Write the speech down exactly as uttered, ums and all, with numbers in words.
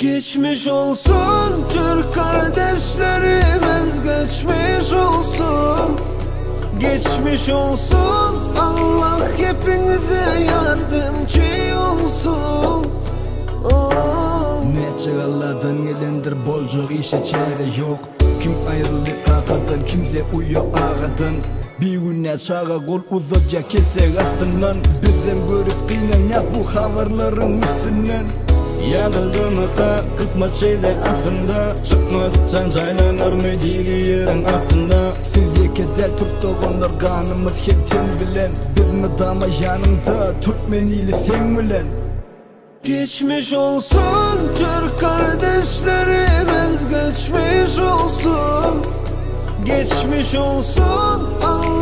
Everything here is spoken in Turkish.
Geçmiş olsun Türk kardeşlerimiz, geçmiş olsun. Geçmiş olsun, Allah hepinize yardımcı olsun. Oh. Ne çağlardan gelendir bolcuk işe çare yok. Kim ayrıldı kakadan, kimse uyuyor ağadan. Bir güne çağa kol uzatca kesek aslından. Bizden görüp kıynayak bu haberlerin üstünden. Yanıldığımda kısmet şeyler aslında. Çıkmazsan saylanır mı diri yerin aslında. Sizce kedel tuttuğunlar kanımız hepten bilen. Biz mi dama yanımda Türkmeniyle sen bilen. Geçmiş olsun Türk kardeşlerimiz, geçmiş olsun. Geçmiş olsun, Allah